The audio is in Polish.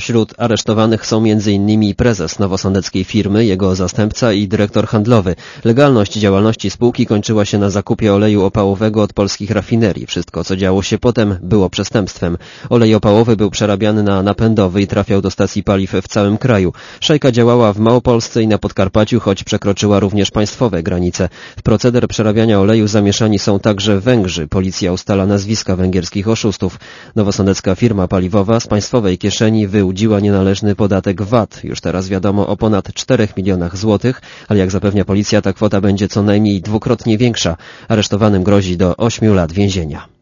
Wśród aresztowanych są m.in. prezes nowosądeckiej firmy, jego zastępca i dyrektor handlowy. Legalność działalności spółki kończyła się na zakupie oleju opałowego od polskich rafinerii. Wszystko, co działo się potem, było przestępstwem. Olej opałowy był przerabiany na napędowy i trafiał do stacji paliw w całym kraju. Szajka działała w Małopolsce i na Podkarpaciu, choć przekroczyła również państwowe granice. W proceder przerabiania oleju zamieszani są także Węgrzy. Policja ustala nazwiska węgierskich oszustów. Nowosądecka firma paliwowa z państwowej kieszeni wyłudziła nienależny podatek VAT. Już teraz wiadomo o ponad 4 milionach złotych, ale jak zapewnia policja, ta kwota będzie co najmniej dwukrotnie większa. Aresztowanym grozi do 8 lat więzienia.